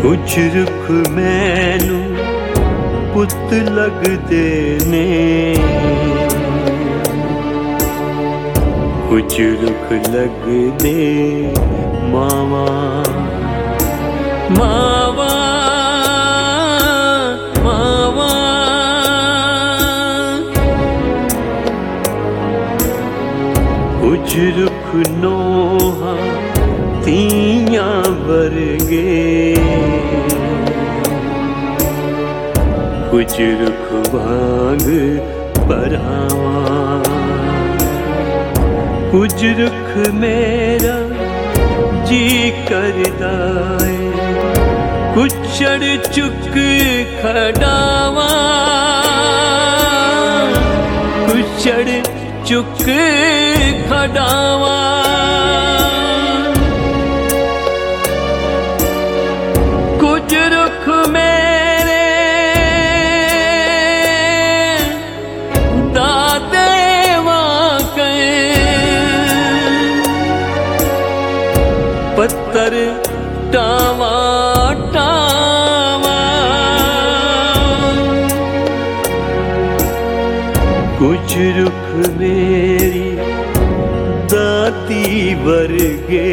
कुछ रुख मैनू पुत लगदे ने, कुछ रुख लगदे मावा मावा मावा। कुछ रुख नोहा तियां वर्गे, कुछ रुख वांग बरहावा। कुछ रुख मेरा जी करदा है, कुछ चढ़ चुक खड़ावा, कुछ चढ़ चुक खड़ावा। कुछ रुख मेरे दादे वाके, पत्थर टावा टावा। कुछ रुख मेरी दाती वर्गे,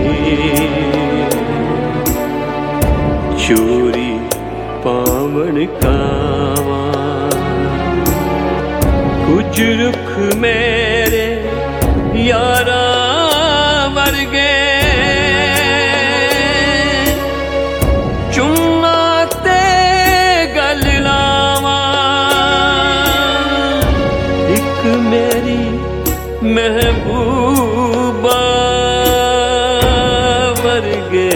चोरी पावन कावा। कुछ रुख मेरे यारा वर्गे, चुम्मा ते गल लावा। एक मेरी महबूबा वर्गे,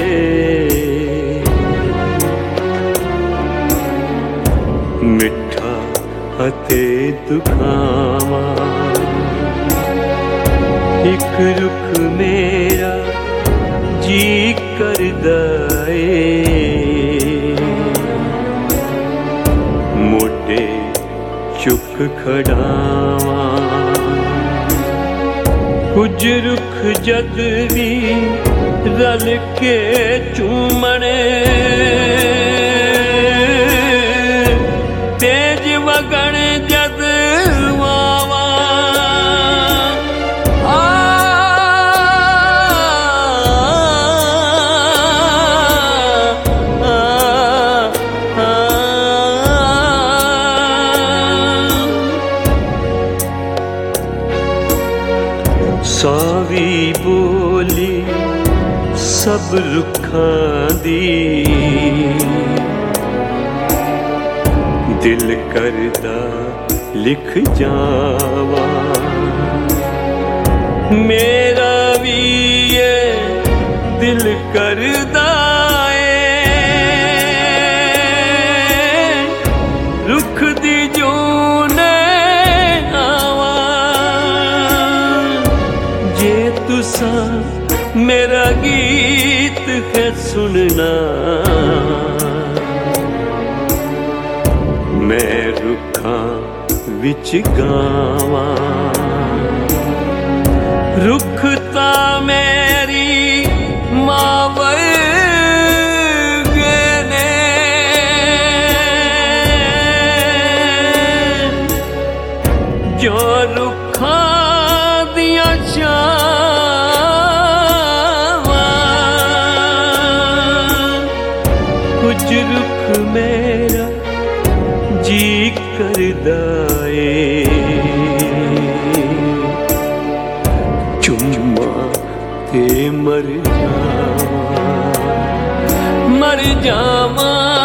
मिठा हथे दुखावा। एक रुख मेरा जी करदा ए, मोटे चुक खड़ावा। कुछ रुख जद भी रल के चूमने, तेज वगण जद वावा। सावी बोली सब रुखां दी, दिल करदा लिख जावा। मेरा भी ये दिल करदा ए, रुख दी जूने आवा। जे तुसा मेरा गीत है सुनना, मैं रुखां विच गावा। रुख ता मेरी मां वर्गे ने, जो रुखां दियां छावां। कुछ रुख मेरा जी करदा ए, चुम्मा ते मर जावा।